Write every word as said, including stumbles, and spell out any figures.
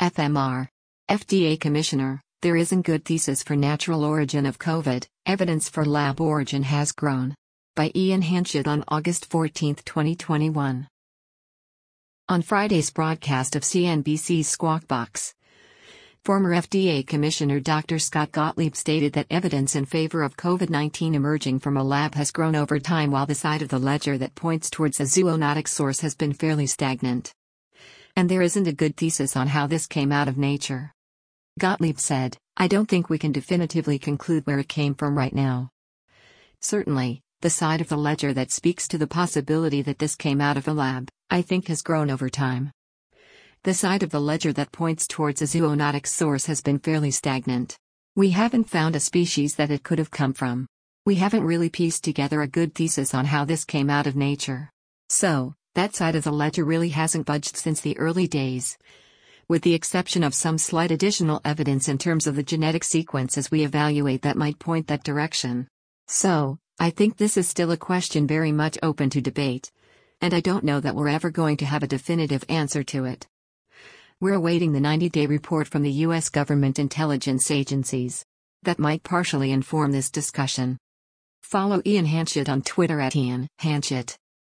F M R. F D A Commissioner, there isn't good thesis for natural origin of COVID, evidence for lab origin has grown. By Ian Hanchett on August fourteenth, twenty twenty-one. On Friday's broadcast of C N B C's Squawk Box, former F D A Commissioner Doctor Scott Gottlieb stated that evidence in favor of COVID nineteen emerging from a lab has grown over time, while the side of the ledger that points towards a zoonotic source has been fairly stagnant. And there isn't a good thesis on how this came out of nature. Gottlieb said, "I don't think we can definitively conclude where it came from right now. Certainly, the side of the ledger that speaks to the possibility that this came out of a lab, I think has grown over time. The side of the ledger that points towards a zoonotic source has been fairly stagnant. We haven't found a species that it could have come from. We haven't really pieced together a good thesis on how this came out of nature. So, that side of the ledger really hasn't budged since the early days. With the exception of some slight additional evidence in terms of the genetic sequence as we evaluate that might point that direction. So, I think this is still a question very much open to debate. And I don't know that we're ever going to have a definitive answer to it. We're awaiting the ninety-day report from the U S government intelligence agencies. That might partially inform this discussion." Follow Ian Hanchett on Twitter at Ian Hanchett.